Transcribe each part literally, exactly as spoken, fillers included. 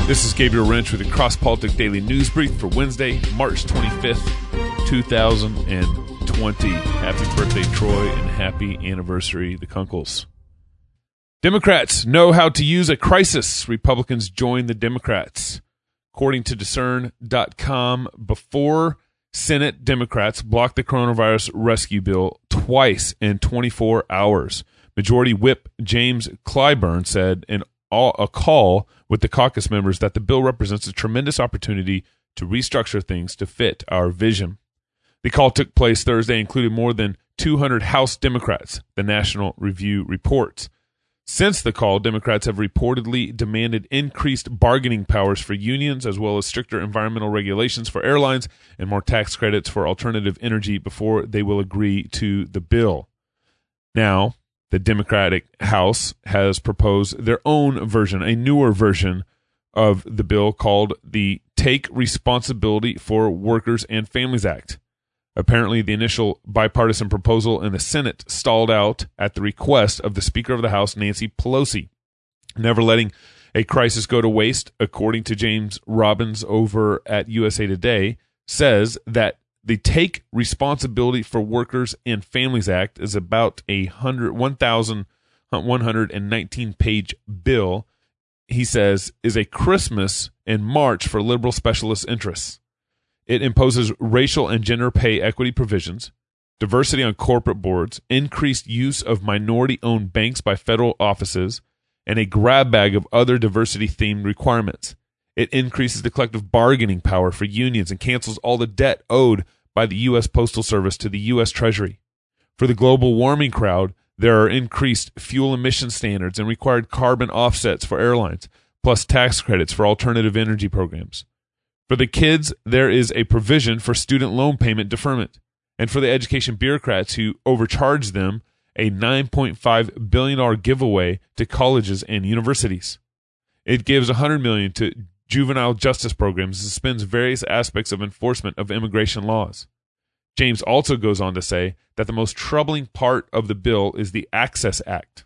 This is Gabriel Wrench with the Cross Politic Daily News Brief for Wednesday, March twenty-fifth, two thousand twenty. Happy birthday, Troy, and happy anniversary, the Kunkles. Democrats know how to use a crisis. Republicans join the Democrats. According to discern dot com, before Senate Democrats blocked the coronavirus rescue bill twice in twenty-four hours. Majority Whip James Clyburn said in a call with the caucus members that the bill represents a tremendous opportunity to restructure things to fit our vision. The call took place Thursday, including more than two hundred House Democrats, the National Review reports. Since the call, Democrats have reportedly demanded increased bargaining powers for unions, as well as stricter environmental regulations for airlines and more tax credits for alternative energy before they will agree to the bill. Now, the Democratic House has proposed their own version, a newer version of the bill called the Take Responsibility for Workers and Families Act. Apparently, the initial bipartisan proposal in the Senate stalled out at the request of the Speaker of the House, Nancy Pelosi. Never letting a crisis go to waste, according to James Robbins over at U S A Today, says that the Take Responsibility for Workers and Families Act is about a one thousand one hundred nineteen page bill, he says, is a Christmas and March for liberal specialist interests. It imposes racial and gender pay equity provisions, diversity on corporate boards, increased use of minority-owned banks by federal offices, and a grab bag of other diversity-themed requirements. It increases the collective bargaining power for unions and cancels all the debt owed by the U S Postal Service to the U S Treasury. For the global warming crowd, there are increased fuel emission standards and required carbon offsets for airlines, plus tax credits for alternative energy programs. For the kids, there is a provision for student loan payment deferment. And for the education bureaucrats who overcharge them, a nine point five billion dollars giveaway to colleges and universities. It gives one hundred million dollars to juvenile justice programs and suspends various aspects of enforcement of immigration laws. James also goes on to say that the most troubling part of the bill is the Access Act.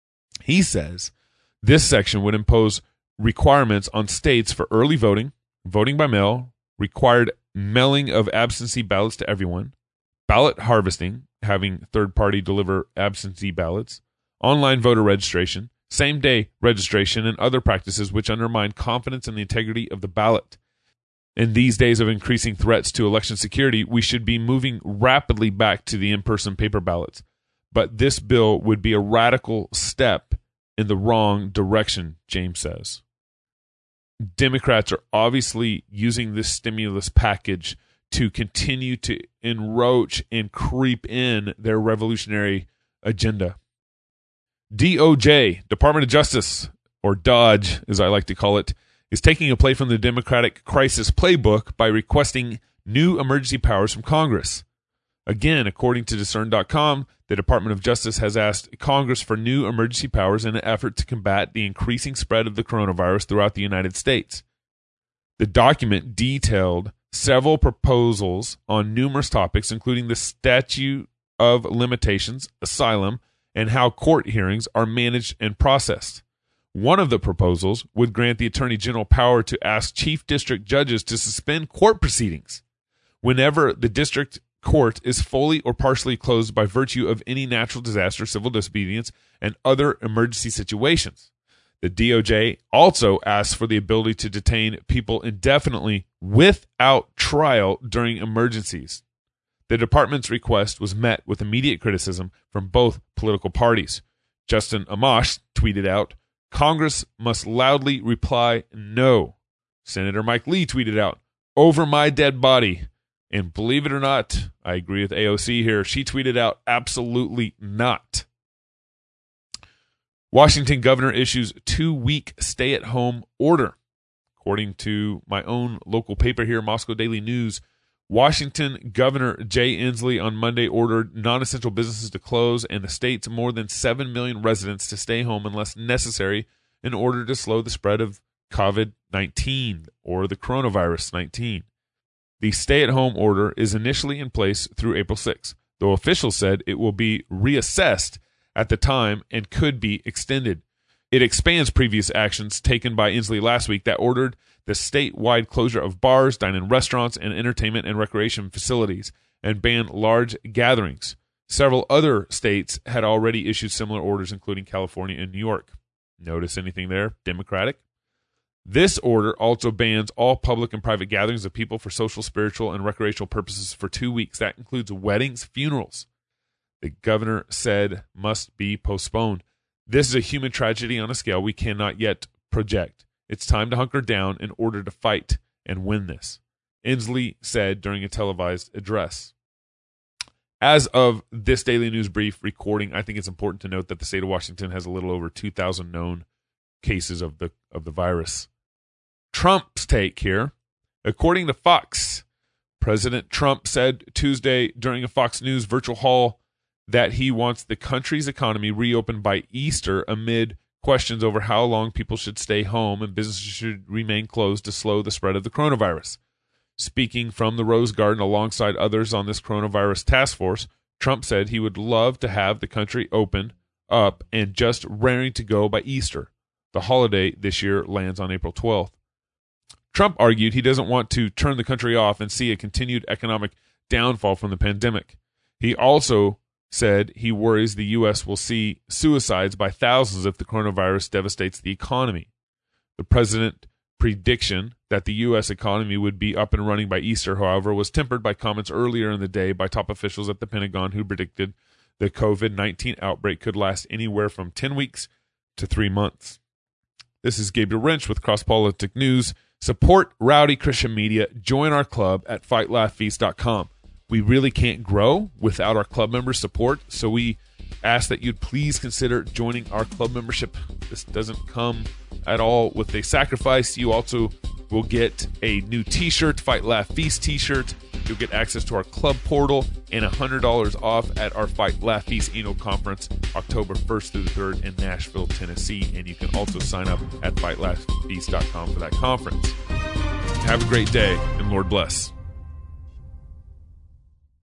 He says this section would impose requirements on states for early voting, voting by mail, required mailing of absentee ballots to everyone, ballot harvesting, having third party deliver absentee ballots, online voter registration, same-day registration, and other practices which undermine confidence in the integrity of the ballot. In these days of increasing threats to election security, we should be moving rapidly back to the in-person paper ballots. But this bill would be a radical step in the wrong direction, James says. Democrats are obviously using this stimulus package to continue to encroach and creep in their revolutionary agenda. D O J, Department of Justice, or Dodge, as I like to call it, is taking a play from the Democratic crisis playbook by requesting new emergency powers from Congress. Again, according to discern dot com, the Department of Justice has asked Congress for new emergency powers in an effort to combat the increasing spread of the coronavirus throughout the United States. The document detailed several proposals on numerous topics, including the statute of limitations, asylum, and how court hearings are managed and processed. One of the proposals would grant the Attorney General power to ask chief district judges to suspend court proceedings whenever the district court is fully or partially closed by virtue of any natural disaster, civil disobedience, and other emergency situations. The D O J also asks for the ability to detain people indefinitely without trial during emergencies. The department's request was met with immediate criticism from both political parties. Justin Amash tweeted out, "Congress must loudly reply no." Senator Mike Lee tweeted out, "Over my dead body." And believe it or not, I agree with A O C here. She tweeted out, "Absolutely not." Washington governor issues two-week stay-at-home order. According to my own local paper here, Moscow Daily News, Washington Governor Jay Inslee on Monday ordered non-essential businesses to close and the state's more than seven million residents to stay home unless necessary in order to slow the spread of COVID nineteen or the coronavirus nineteen. The stay-at-home order is initially in place through April sixth, though officials said it will be reassessed at the time and could be extended. It expands previous actions taken by Inslee last week that ordered the statewide closure of bars, dine-in restaurants, and entertainment and recreation facilities, and banned large gatherings. Several other states had already issued similar orders, including California and New York. Notice anything there? Democratic? This order also bans all public and private gatherings of people for social, spiritual, and recreational purposes for two weeks. That includes weddings, funerals. The governor said must be postponed. This is a human tragedy on a scale we cannot yet project. It's time to hunker down in order to fight and win this, Inslee said during a televised address. As of this Daily News Brief recording, I think it's important to note that the state of Washington has a little over two thousand known cases of the of the virus. Trump's take here. According to Fox, President Trump said Tuesday during a Fox News virtual hall that he wants the country's economy reopened by Easter amid questions over how long people should stay home and businesses should remain closed to slow the spread of the coronavirus. Speaking from the Rose Garden alongside others on this coronavirus task force, Trump said he would love to have the country open up and just raring to go by Easter. The holiday this year lands on April twelfth. Trump argued he doesn't want to turn the country off and see a continued economic downfall from the pandemic. He also said he worries the U S will see suicides by thousands if the coronavirus devastates the economy. The president's prediction that the U S economy would be up and running by Easter, however, was tempered by comments earlier in the day by top officials at the Pentagon who predicted the covid nineteen outbreak could last anywhere from ten weeks to three months. This is Gabriel Wrench with Cross Politic News. Support Rowdy Christian Media. Join our club at fight laugh feast dot com. We really can't grow without our club members' support, so we ask that you'd please consider joining our club membership. This doesn't come at all with a sacrifice. You also will get a new t-shirt, Fight Laugh Feast t-shirt. You'll get access to our club portal and one hundred dollars off at our Fight Laugh Feast annual conference October first through the third in Nashville, Tennessee. And you can also sign up at fight laugh feast dot com for that conference. Have a great day, and Lord bless.